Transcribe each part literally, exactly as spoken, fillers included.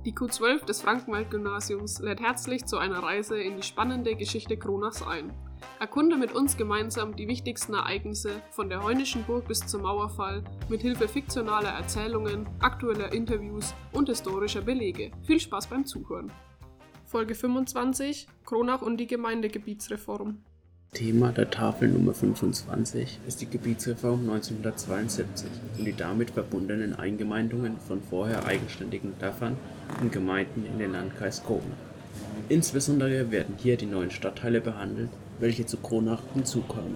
Die Q zwölf des Frankenwald-Gymnasiums lädt herzlich zu einer Reise in die spannende Geschichte Kronachs ein. Erkunde mit uns gemeinsam die wichtigsten Ereignisse von der Heunischen Burg bis zum Mauerfall mit Hilfe fiktionaler Erzählungen, aktueller Interviews und historischer Belege. Viel Spaß beim Zuhören. Folge fünfundzwanzig: Kronach und die Gemeindegebietsreform. Thema der Tafel Nummer fünfundzwanzig ist die Gebietsreform neunzehnhundertzweiundsiebzig und die damit verbundenen Eingemeindungen von vorher eigenständigen Dörfern und Gemeinden in den Landkreis Kronach. Insbesondere werden hier die neuen Stadtteile behandelt, welche zu Kronach hinzukommen.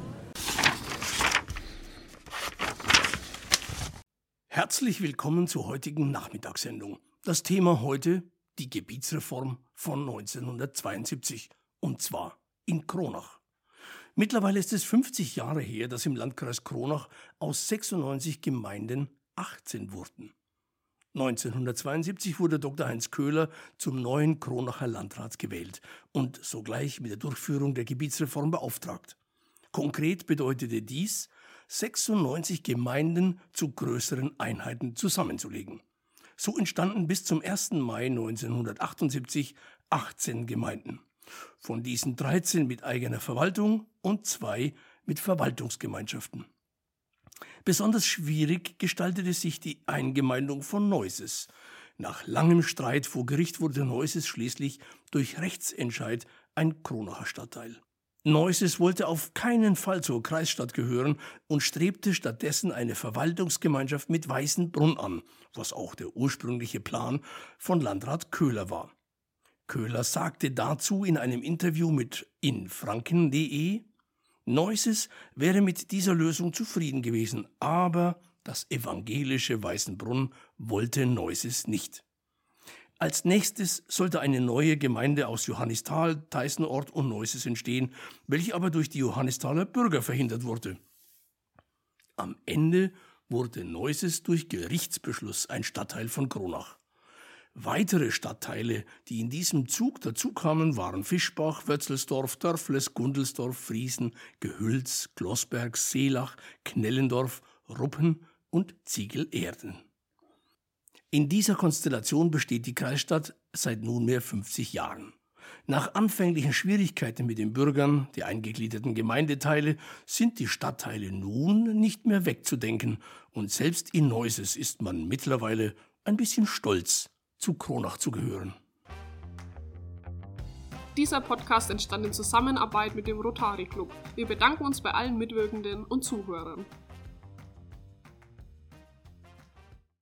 Herzlich willkommen zur heutigen Nachmittagssendung. Das Thema heute: die Gebietsreform von neunzehnhundertzweiundsiebzig, und zwar in Kronach. Mittlerweile ist es fünfzig Jahre her, dass im Landkreis Kronach aus sechsundneunzig Gemeinden achtzehn wurden. neunzehnhundertzweiundsiebzig wurde Doktor Heinz Köhler zum neuen Kronacher Landrat gewählt und sogleich mit der Durchführung der Gebietsreform beauftragt. Konkret bedeutete dies, sechsundneunzig Gemeinden zu größeren Einheiten zusammenzulegen. So entstanden bis zum ersten Mai neunzehnhundertachtundsiebzig achtzehn Gemeinden. Von diesen dreizehn mit eigener Verwaltung und zwei mit Verwaltungsgemeinschaften. Besonders schwierig gestaltete sich die Eingemeindung von Neuses. Nach langem Streit vor Gericht wurde Neuses schließlich durch Rechtsentscheid ein Kronacher Stadtteil. Neuses wollte auf keinen Fall zur Kreisstadt gehören und strebte stattdessen eine Verwaltungsgemeinschaft mit Weißenbrunn an, was auch der ursprüngliche Plan von Landrat Köhler war. Köhler sagte dazu in einem Interview mit infranken punkt de, Neuses wäre mit dieser Lösung zufrieden gewesen, aber das evangelische Weißenbrunn wollte Neuses nicht. Als nächstes sollte eine neue Gemeinde aus Johannisthal, Teißenort und Neuses entstehen, welche aber durch die Johannisthaler Bürger verhindert wurde. Am Ende wurde Neuses durch Gerichtsbeschluss ein Stadtteil von Kronach. Weitere Stadtteile, die in diesem Zug dazukamen, waren Fischbach, Wötzelsdorf, Dörfles, Gundelsdorf, Friesen, Gehülz, Gloßberg, Seelach, Knellendorf, Ruppen und Ziegelerden. In dieser Konstellation besteht die Kreisstadt seit nunmehr fünfzig Jahren. Nach anfänglichen Schwierigkeiten mit den Bürgern, die eingegliederten Gemeindeteile, sind die Stadtteile nun nicht mehr wegzudenken und selbst in Neuses ist man mittlerweile ein bisschen stolz, zu Kronach zu gehören. Dieser Podcast entstand in Zusammenarbeit mit dem Rotary Club. Wir bedanken uns bei allen Mitwirkenden und Zuhörern.